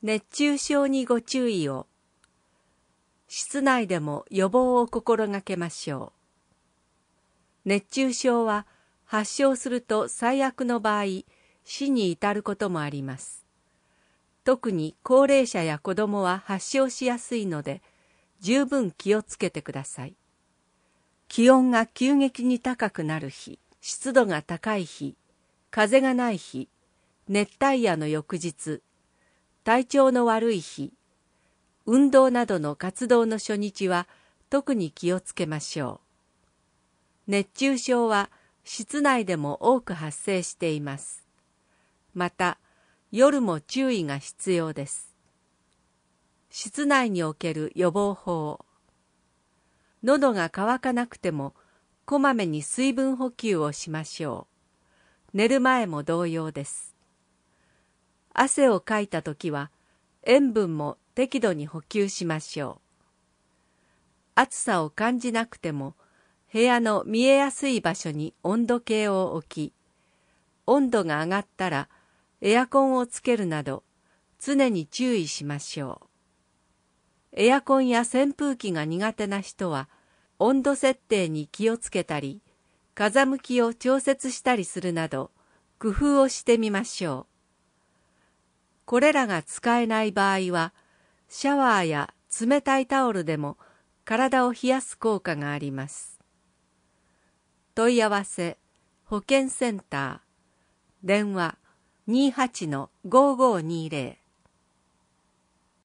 熱中症にご注意を。室内でも予防を心がけましょう。熱中症は発症すると最悪の場合、死に至ることもあります。特に高齢者や子供は発症しやすいので、十分気をつけてください。気温が急激に高くなる日、湿度が高い日、風がない日、熱帯夜の翌日、体調の悪い日、運動などの活動の初日は特に気をつけましょう。熱中症は室内でも多く発生しています。また、夜も注意が必要です。室内における予防法。喉が渇かなくても、こまめに水分補給をしましょう。寝る前も同様です。汗をかいたときは、塩分も適度に補給しましょう。暑さを感じなくても、部屋の見えやすい場所に温度計を置き、温度が上がったらエアコンをつけるなど、常に注意しましょう。エアコンや扇風機が苦手な人は、温度設定に気をつけたり、風向きを調節したりするなど、工夫をしてみましょう。これらが使えない場合は、シャワーや冷たいタオルでも体を冷やす効果があります。問い合わせ、保健センター、電話 28-5520